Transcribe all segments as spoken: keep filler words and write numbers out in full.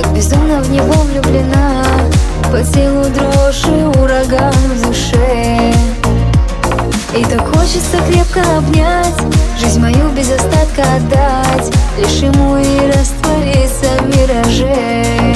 так безумно в него влюблена. По телу дрожь и ураган в душе. И так хочется крепко обнять, жизнь мою без остатка отдать, лишь ему и раствориться в мираже.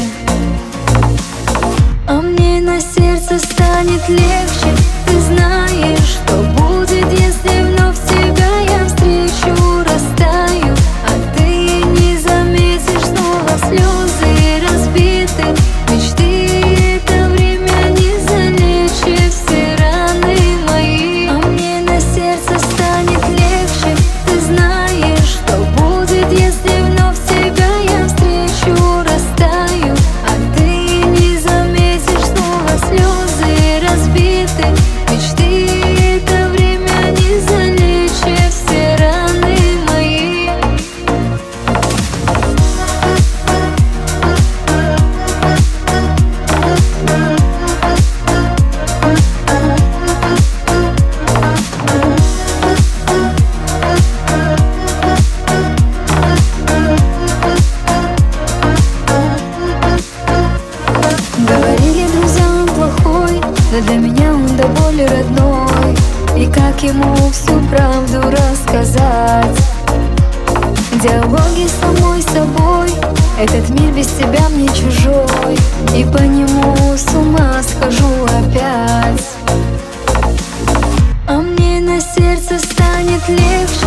А мне на сердце станет легче. Ты знаешь, что будет, если вновь тебя я встречу. Растаю, а ты не заметишь снова слезы разбиты мечты. Это время не залечит все раны мои. А мне на сердце станет легче. Ты знаешь, что будет, если вновь тебя я встречу. Растаю, а ты не заметишь снова слезы разбиты мечты. Это время не залечит все раны мои. Говорили друзья, он плохой, но для меня он до боли родной. И как ему всю правду рассказать? Диалоги с самой собой. Этот мир без тебя мне чужой, и по нему с ума схожу опять. А мне на сердце станет легче.